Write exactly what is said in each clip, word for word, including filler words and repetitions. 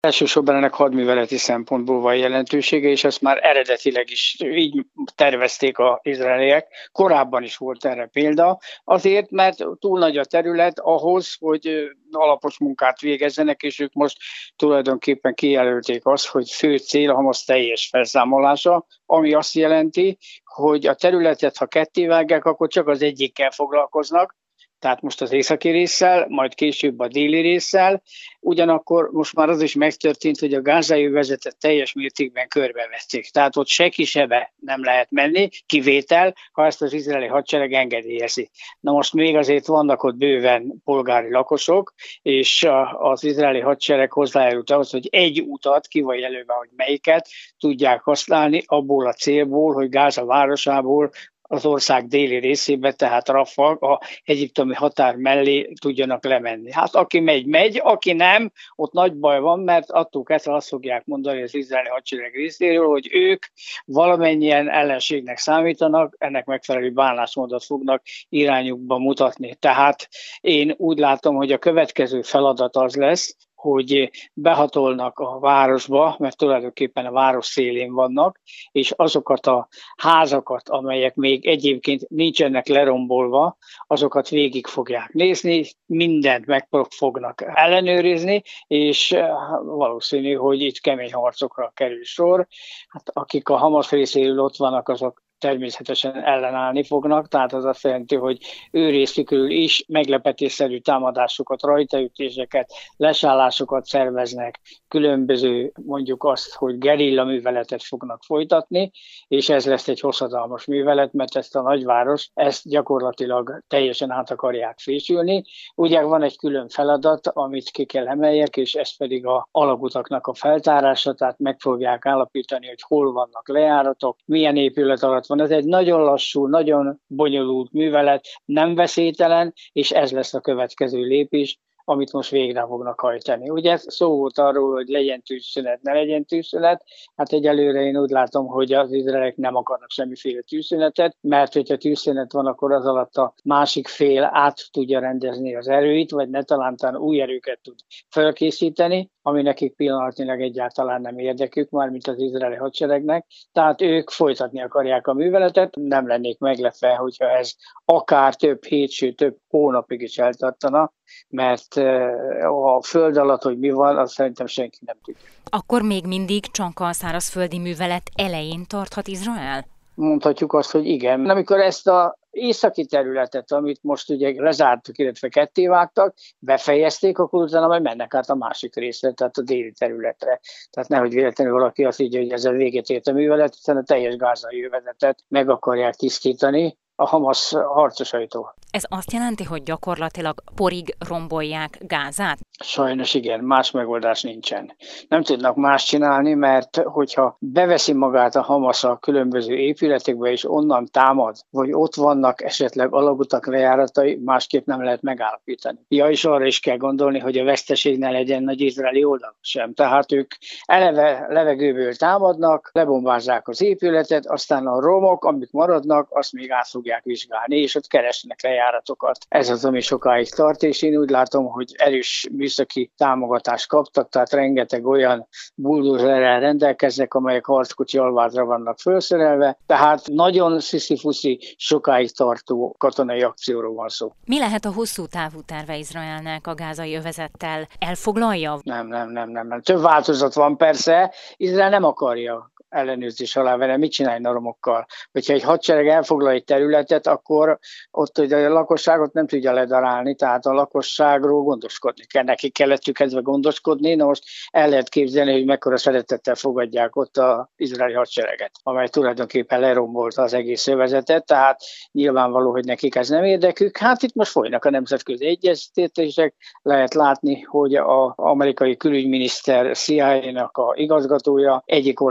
Elsősorban ennek hadműveleti szempontból van jelentősége, és ezt már eredetileg is így tervezték az izraeliek. Korábban is volt erre példa, azért, mert túl nagy a terület ahhoz, hogy alapos munkát végezzenek, és ők most tulajdonképpen kijelölték azt, hogy fő cél a Hamasz teljes felszámolása, ami azt jelenti, hogy a területet, ha ketté vágják, akkor csak az egyikkel foglalkoznak, tehát most az északi résszel, majd később a déli résszel. Ugyanakkor most már az is megtörtént, hogy a gázai övezetet teljes mértékben körbevették. Tehát ott se kisebe nem lehet menni, kivétel, ha ezt az izraeli hadsereg engedélyezi. Na most még azért vannak ott bőven polgári lakosok, és az izraeli hadsereg hozzájárult ahhoz, hogy egy utat, ki van jelölve, hogy melyiket tudják használni abból a célból, hogy Gáza városából az ország déli részébe, tehát Rafa, a egyiptomi határ mellé tudjanak lemenni. Hát aki megy, megy, aki nem, ott nagy baj van, mert attól kezdve azt fogják mondani az izraeli hadsereg részéről, hogy ők valamennyien ellenségnek számítanak, ennek megfelelő bánásmódot fognak irányukba mutatni. Tehát én úgy látom, hogy a következő feladat az lesz, hogy behatolnak a városba, mert tulajdonképpen a város szélén vannak, és azokat a házakat, amelyek még egyébként nincsenek lerombolva, azokat végig fogják nézni, mindent meg fognak ellenőrizni, és valószínű, hogy itt kemény harcokra kerül sor. Hát akik a Hamasz részéről ott vannak, azok természetesen ellenállni fognak, tehát az azt jelenti, hogy ő részükről is meglepetésszerű támadásokat, rajtaütéseket, lesállásokat szerveznek, különböző mondjuk azt, hogy gerilla műveletet fognak folytatni, és ez lesz egy hosszadalmas művelet, mert ezt a nagyváros, ezt gyakorlatilag teljesen át akarják fésülni. Ugye van egy külön feladat, amit ki kell emeljek, és ez pedig a alagutaknak a feltárása, tehát meg fogják állapítani, hogy hol vannak lejáratok, milyen épület alatt van. Ez egy nagyon lassú, nagyon bonyolult művelet, nem veszélytelen, és ez lesz a következő lépés, amit most végre fognak hajtani. Ugye szó volt arról, hogy legyen tűzszünet, ne legyen tűzszünet. Hát egyelőre én úgy látom, hogy az izraelek nem akarnak semmiféle tűzszünetet, mert hogyha tűzszünet van, akkor az alatt a másik fél át tudja rendezni az erőit, vagy ne talántán új erőket tud felkészíteni, ami nekik pillanatnyilag egyáltalán nem érdekük, mármint az izraeli hadseregnek. Tehát ők folytatni akarják a műveletet, nem lennék meglepve, hogyha ez akár több hét, sőt több hónapig is eltartana, mert a föld alatt, hogy mi van, azt szerintem senki nem tudja. Akkor még mindig csak a szárazföldi művelet elején tarthat Izrael? Mondhatjuk azt, hogy igen. Amikor ezt a északi területet, amit most ugye lezártuk, illetve kettévágtak, befejezték, akkor utána majd mennek át a másik részre, tehát a déli területre. Tehát nehogy véletlenül valaki azt így, hogy ezzel véget ért a művelet, hiszen a teljes gázai övezetet meg akarják tisztítani a Hamasz harcosaitól. Ez azt jelenti, hogy gyakorlatilag porig rombolják Gázát? Sajnos igen, más megoldás nincsen. Nem tudnak más csinálni, mert hogyha beveszi magát a Hamasz a különböző épületekbe, és onnan támad, vagy ott vannak esetleg alagutak lejáratai, másképp nem lehet megállapítani. Ja, és arra is kell gondolni, hogy a veszteség ne legyen nagy izraeli oldal sem. Tehát ők eleve levegőből támadnak, lebombázzák az épületet, aztán a romok, amik maradnak, azt még át fogják vizsgálni, és ott keresnek lejáratokat. Ez az, ami sokáig tart, és én úgy látom, hogy erős műszaki támogatást kaptak, tehát rengeteg olyan buldózerrel rendelkeznek, amelyek harckocsi alvázra vannak felszerelve, tehát nagyon sziszifuszi, sokáig tartó katonai akcióról van szó. Mi lehet a hosszú távú terve Izraelnek a gázai övezettel? Elfoglalja? Nem, nem, nem, nem, nem. Több változat van persze. Izrael nem akarja ellenőrzés alá venni. Mit csinálni a romokkal? Hogyha egy hadsereg elfoglal egy területet, akkor ott a lakosságot nem tudja ledarálni, tehát a lakosságról gondoskodni kell. Nekik kellettük kezdve gondoskodni, na most el lehet képzelni, hogy mekkora szeretettel fogadják ott az izraeli hadsereget, amely tulajdonképpen lerombolta az egész övezetet, tehát nyilvánvaló, hogy nekik ez nem érdekük. Hát itt most folynak a nemzetközi egyeztetések, lehet látni, hogy az amerikai külügyminiszter C I A-nak a igazgatója egyik országból a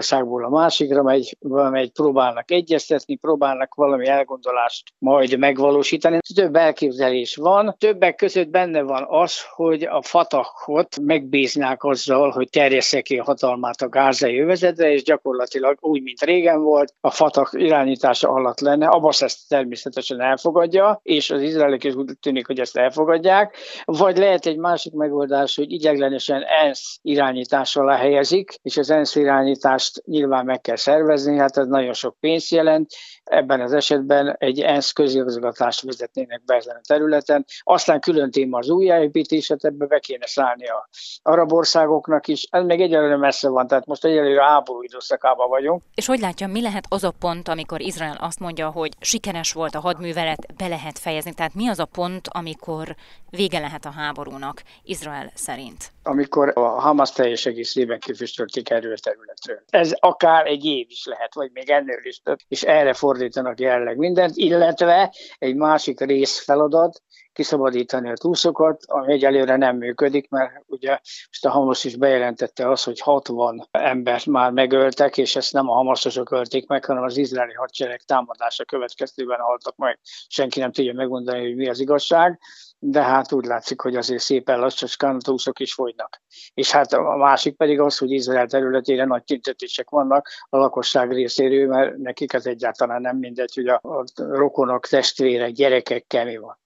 másikra megy, valamelyik próbálnak egyeztetni, próbálnak valami elgondolást majd megvalósítani. Több elképzelés van. Többek között benne van az, hogy a Fatahot megbíznák azzal, hogy terjessze ki a hatalmát a gázai övezetre, és gyakorlatilag úgy, mint régen volt, a Fatah irányítása alatt lenne. Abbas ezt természetesen elfogadja, és az izraeliek is úgy tűnik, hogy ezt elfogadják. Vagy lehet egy másik megoldás, hogy ideiglenesen ENSZ irányítás alá helyezik, és az ENSZ irányítást nyilván meg kell szervezni, hát ez nagyon sok pénzt jelent. Ebben az esetben egy ENSZ közigazgatást vezetnének be ezen a területen. Aztán külön téma az újjáépítéset, ebbe be kéne szállni a arab országoknak is. Ez még egyelőre messze van, tehát most egyelőre háború időszakában vagyunk. És hogy látja, mi lehet az a pont, amikor Izrael azt mondja, hogy sikeres volt a hadművelet, be lehet fejezni? Tehát mi az a pont, amikor vége lehet a háborúnak Izrael szerint? Amikor a Hamas teljes egészében kifüstölték erről a területről. Ez akár egy év is lehet, vagy még ennél is több, és erre fordítanak jelenleg mindent, illetve egy másik részfeladat, kiszabadítani a túszokat, ami egyelőre nem működik, mert ugye most a Hamas is bejelentette azt, hogy hatvan embert már megöltek, és ezt nem a hamaszosok ölték meg, hanem az izraeli hadsereg támadása következtében haltak meg. Senki nem tudja megmondani, hogy mi az igazság, de hát úgy látszik, hogy azért szépen lassacskán a túszok is fogynak. És hát a másik pedig az, hogy Izrael területére nagy tüntetések vannak a lakosság részéről, mert nekik ez egyáltalán nem mindegy, hogy a, a rokonok, testvérek, gyerekekkel mi van.